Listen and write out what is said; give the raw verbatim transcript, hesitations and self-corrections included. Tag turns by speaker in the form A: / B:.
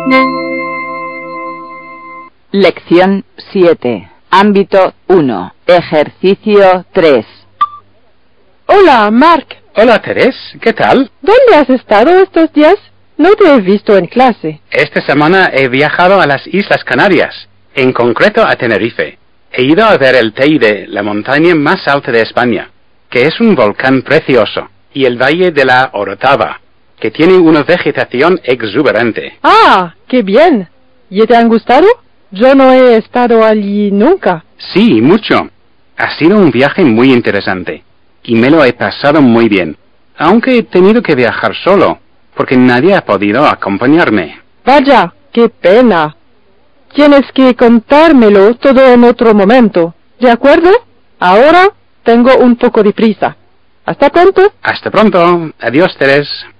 A: Lección siete. Ámbito uno. Ejercicio tres.
B: Hola, Mark.
C: Hola, Teres. ¿Qué tal?
B: ¿Dónde has estado estos días? No te he visto en clase.
C: Esta semana he viajado a las Islas Canarias, en concreto a Tenerife. He ido a ver el Teide, la montaña más alta de España, que es un volcán precioso, y el Valle de la Orotava, que tiene una vegetación exuberante.
B: ¡Ah, qué bien! ¿Y te han gustado? Yo no he estado allí nunca.
C: Sí, mucho. Ha sido un viaje muy interesante, y me lo he pasado muy bien, aunque he tenido que viajar solo, porque nadie ha podido acompañarme.
B: Vaya, qué pena. Tienes que contármelo todo en otro momento, ¿de acuerdo? Ahora tengo un poco de prisa. Hasta pronto.
C: Hasta pronto. Adiós, Teres.